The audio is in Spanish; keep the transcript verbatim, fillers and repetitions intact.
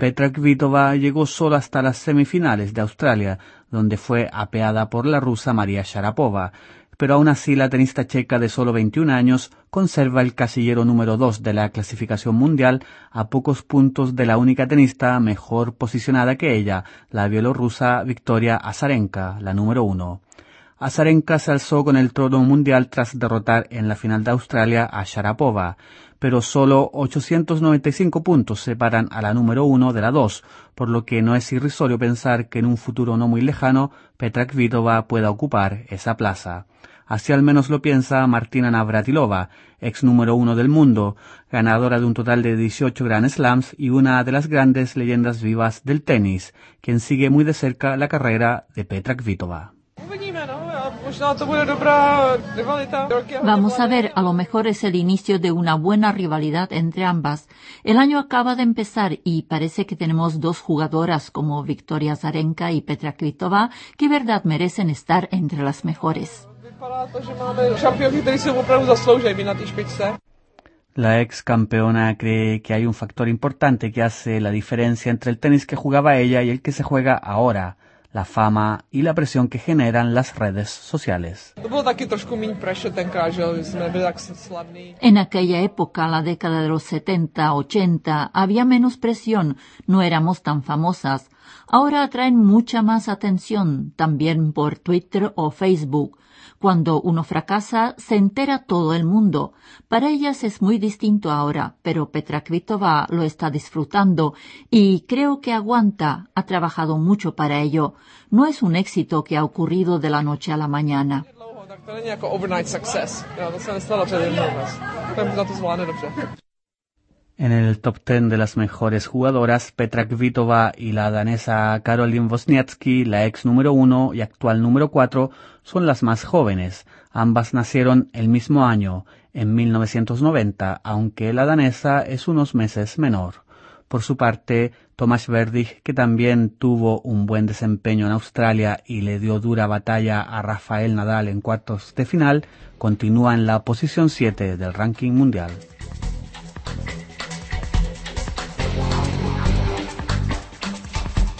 Petra Kvitova llegó solo hasta las semifinales de Australia, donde fue apeada por la rusa María Sharapova, pero aún así la tenista checa de solo veintiún años conserva el casillero número dos de la clasificación mundial a pocos puntos de la única tenista mejor posicionada que ella, la bielorrusa Victoria Azarenka, la número uno. Azarenka se alzó con el trono mundial tras derrotar en la final de Australia a Sharapova, pero solo ochocientos noventa y cinco puntos separan a la número uno de la dos, por lo que no es irrisorio pensar que en un futuro no muy lejano Petra Kvitova pueda ocupar esa plaza. Así al menos lo piensa Martina Navratilova, ex número uno del mundo, ganadora de un total de dieciocho Grand Slams y una de las grandes leyendas vivas del tenis, quien sigue muy de cerca la carrera de Petra Kvitova. Vamos a ver, a lo mejor es el inicio de una buena rivalidad entre ambas. El año acaba de empezar y parece que tenemos dos jugadoras como Victoria Azarenka y Petra Kvitova que verdad merecen estar entre las mejores. La ex campeona cree que hay un factor importante que hace la diferencia entre el tenis que jugaba ella y el que se juega ahora: la fama y la presión que generan las redes sociales. En aquella época, la década de los setenta, ochenta, había menos presión, no éramos tan famosas. Ahora atraen mucha más atención, también por Twitter o Facebook. Cuando uno fracasa, se entera todo el mundo. Para ellas es muy distinto ahora, pero Petra Kvitova lo está disfrutando y creo que aguanta, ha trabajado mucho para ello. No es un éxito que ha ocurrido de la noche a la mañana. En el top ten de las mejores jugadoras, Petra Kvitova y la danesa Caroline Wozniacki, la ex número uno y actual número cuatro, son las más jóvenes. Ambas nacieron el mismo año, en mil novecientos noventa, aunque la danesa es unos meses menor. Por su parte, Tomáš Berdych, que también tuvo un buen desempeño en Australia y le dio dura batalla a Rafael Nadal en cuartos de final, continúa en la posición siete del ranking mundial.